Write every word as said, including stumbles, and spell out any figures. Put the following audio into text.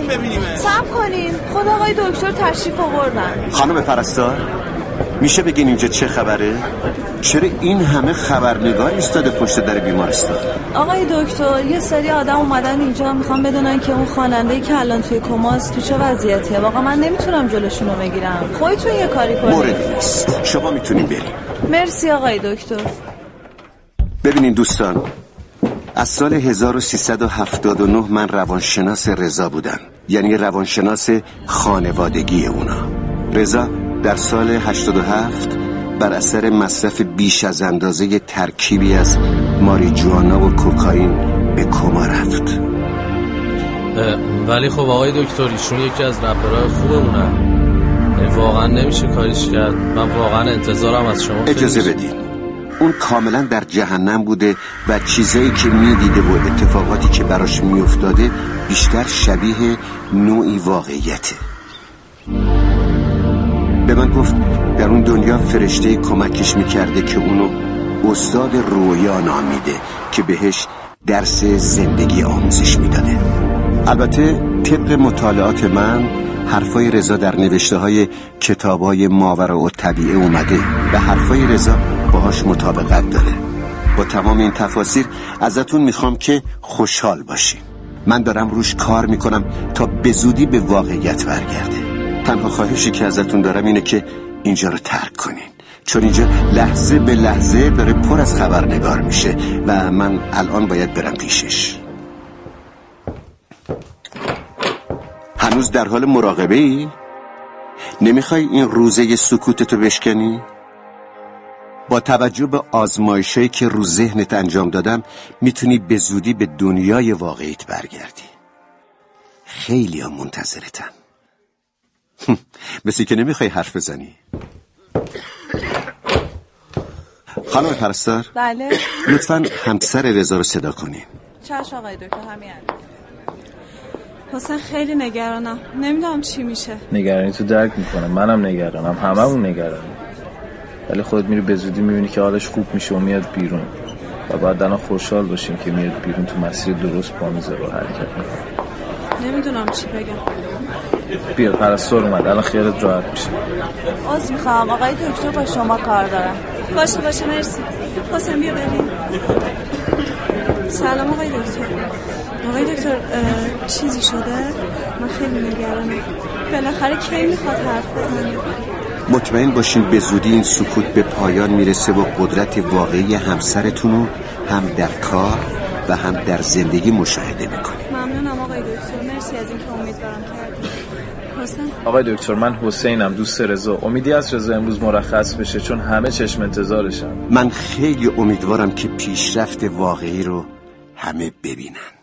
بریم ببینیم. صبر کنین، خود آقای دکتر تشریف آوردن. خانم پرستار میشه بگین اینجا چه خبره؟ چرا این همه خبرنگار ایستاده پشت در بیمارستان؟ آقای دکتر یه سری آدم اومدن اینجا میخوان بدونن که اون خواننده‌ای که الان توی کماست تو چه وضعیتیه. واقعا من نمیتونم جلوشون رو بگیرم. خودتون یه کاری کنید. مورد نیست، شما میتونین بریم. مرسی آقای دکتر. ببینین دوستان، از سال هزار و سیصد و هفتاد و نه من روانشناس رضا بودم، یعنی روانشناس خانوادگی اونا. رضا در سال هشتاد و هفت بر اثر مصرف بیش از اندازه ترکیبی از ماریجوانا و کوکائین به کما رفت. ولی خب آقای دکتر ایشون یکی از رپرهای خوبمونن، یعنی واقعا نمیشه کاریش کرد. من واقعا انتظارم از شما. اجازه بدین، اون کاملا در جهنم بوده و چیزایی که میدیده و اتفاقاتی که براش میافتاده بیشتر شبیه نوعی واقعیته. به من گفت در اون دنیا فرشته کمکش میکرده که اونو استاد رویا نامیده که بهش درس زندگی آموزش میداده. البته طبق مطالعات من حرفای رضا در نوشته های کتاب های ماورا و طبیعه اومده و حرفای رضا باهاش مطابقت داره. با تمام این تفاسیر ازتون میخوام که خوشحال باشیم. من دارم روش کار میکنم تا به زودی به واقعیت برگرده. تنها خواهشی که ازتون دارم اینه که اینجا رو ترک کنین، چون اینجا لحظه به لحظه داره پر از خبرنگار میشه و من الان باید برم پیشش. هنوز در حال مراقبه ای؟ نمیخوای این روزه سکوتتو بشکنی؟ با توجه به آزمایشایی که رو ذهنت انجام دادم میتونی به زودی به دنیای واقعیت برگردی. خیلی ها منتظرتن. مثل که نمیخوای حرف بزنی. خانم پرستار. بله. لطفاً همسر رضا رو صدا کنین. چشم آقای دکتر. همین حسین خیلی نگرانم، نمیدونم چی میشه. نگرانی تو درک میکنم، منم نگرانم، هممون نگرانیم. ولی خودت میری به زودی میبینی که حالش خوب میشه و میاد بیرون و بعد الان خوشحال باشیم که میاد بیرون تو مسیر درست پا میذاره و حرکت میکنه. نمیدونم چی بگم. بیا پرستار اومد، الان خیالت راحت میشه. عذر میخوام آقای دکتر، با شما کار دارم. باشه باشه مرسی. حسین بیا بریم. سلام آقای دکتر. آقای دکتر چیزی شده؟ من خیلی نگرانم. بالاخره کی میخواد حرف بزنه؟ مطمئن باشین به زودی این سکوت به پایان میرسه و قدرت واقعی همسرتون رو هم در کار و هم در زندگی مشاهده میکنید. ممنونم آقای دکتر، مرسی از اینکه امیدوارم کردید. حسین آقای دکتر من حسینم، دوست رضا. امیدی از رضا امروز مرخص بشه چون همه چشم انتظارشن. من خیلی امیدوارم که پیشرفت واقعی رو همه ببینن.